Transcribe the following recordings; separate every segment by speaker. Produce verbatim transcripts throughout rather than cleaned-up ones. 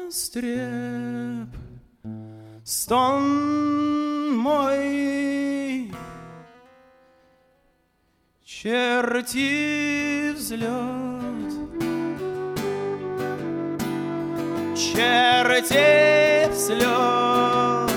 Speaker 1: ястреб, стон мой, черти взлет, черти взлет.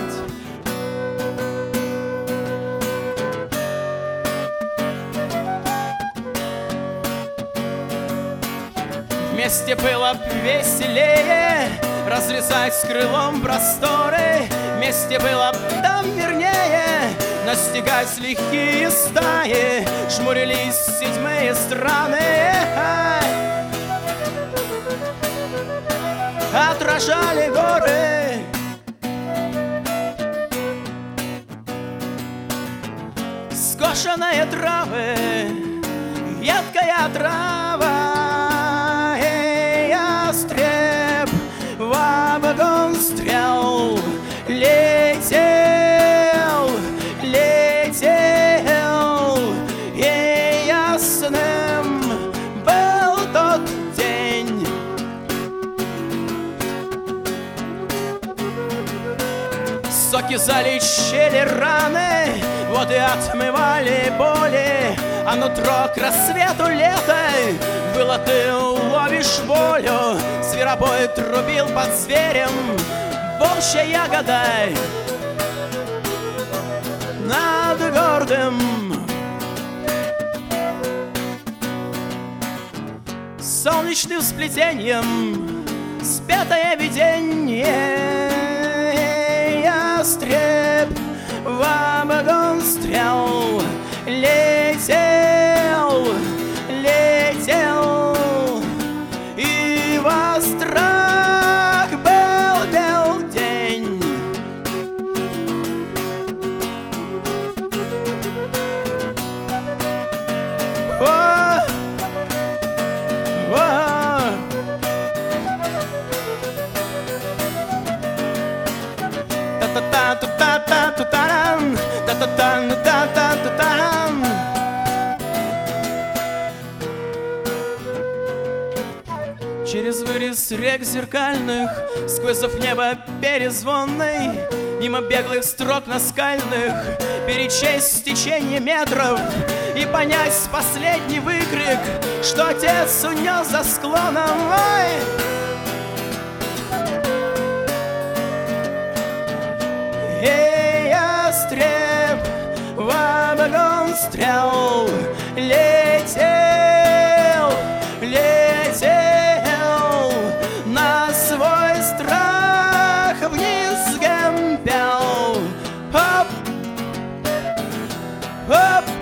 Speaker 1: Вместе было веселее разрезать с крылом просторы. Вместе было там вернее настигать лихие стаи. Жмурились седьмые страны, отражали горы. Скошенные травы, едкая трава. Ястреб в обгон стрел летел, летел, и ясным был тот день. Соки залечили раны, воды отмывали боли, а нутро к рассвету лета было ты ловишь волю. Зверобой трубил под зверем, волчья ягода над гордым. Солнечным сплетением спетое видение. Ястреб в обгон стрел летел, летел, и во страх был бел день. О, о. Та-та-та-та-та-та-та-там, та-та-та-та-та-та-там. Через вырез рек зеркальных, сквозь небо перезвонный, мимо беглых строк наскальных, перечесть течение метров и понять последний выкрик, что отец унес за склоном. Ой! Эй, ястреб в обгон стрел летел, летел, на свой страх вниз гемпел. Хоп, хоп.